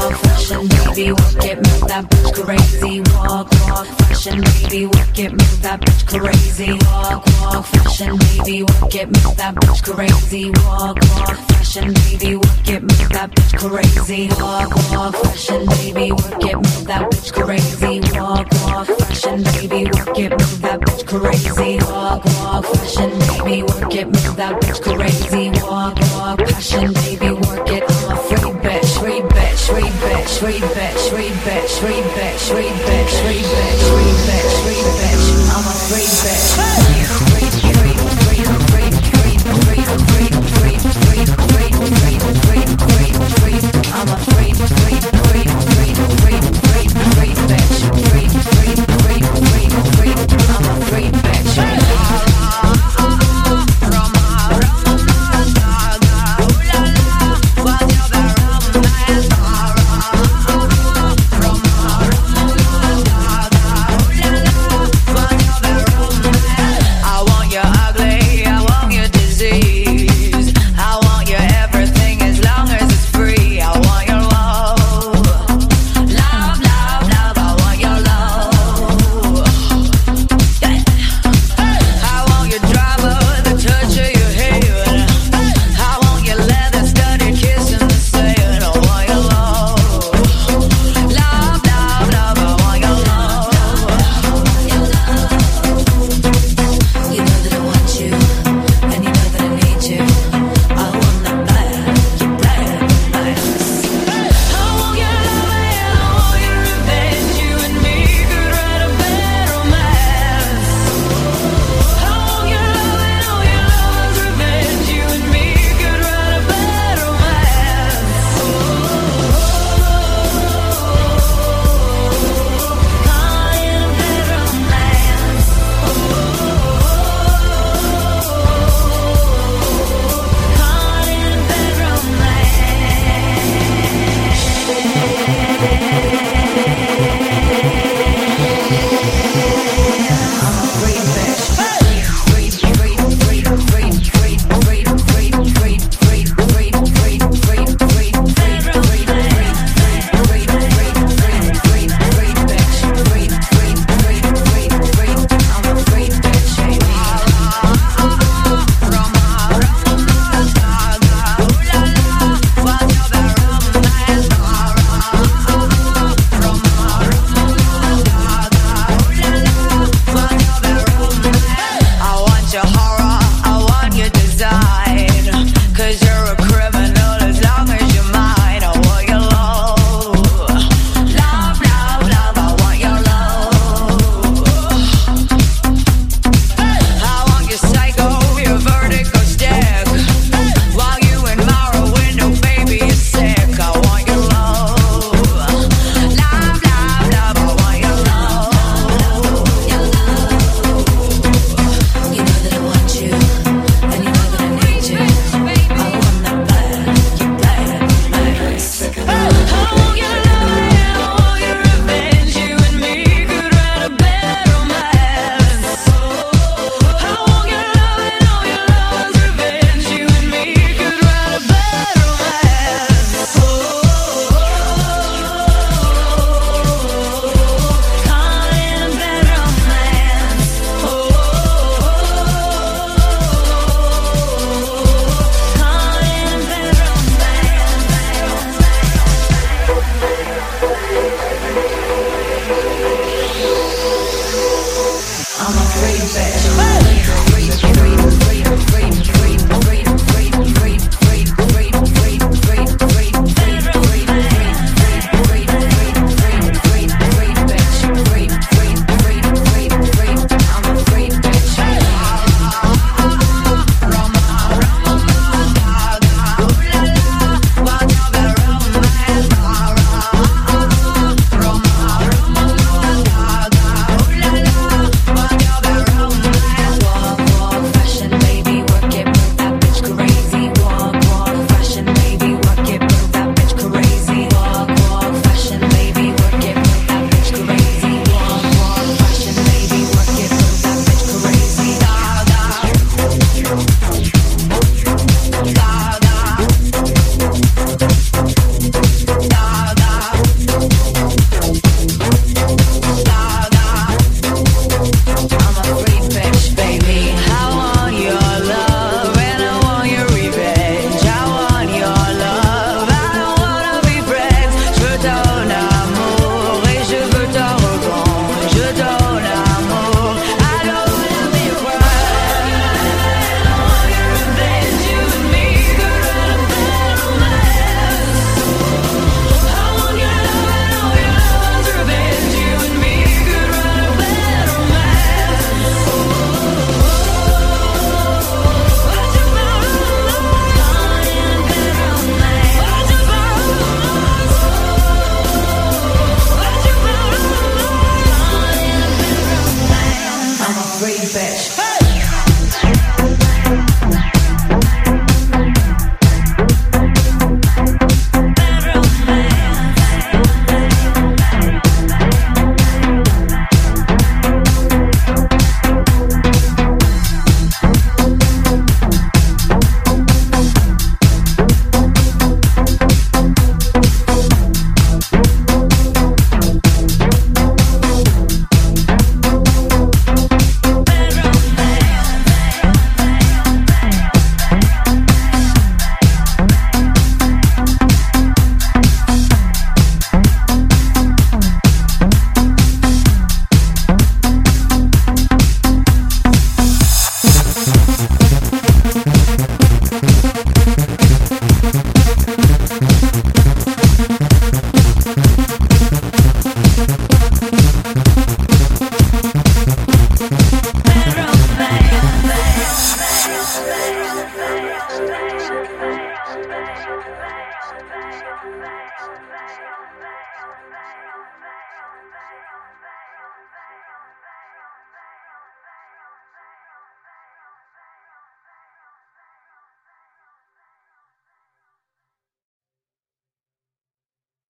walk, fashion baby, work it, make that bitch crazy. Walk, walk, fashion baby, work it, make that bitch crazy. Walk, walk, fashion baby, work it, make that bitch crazy. Walk, walk, fashion baby, work it, make that bitch crazy. Walk, walk, fashion baby, work it, make that bitch crazy. Walk, walk, fashion baby, work it, make that bitch crazy. Walk, walk, fashion baby, work it, make that bitch crazy. Walk, walk, passion baby, work it. I'm a free bitch, free bitch, free bitch, free bitch, free bitch, free bitch, free bitch, free bitch, free bitch, free bitch. I'm a free bitch. I'm a free, free, free, free, free, free, free bitch. Free, free, free, free, free. I'm a free bitch. La la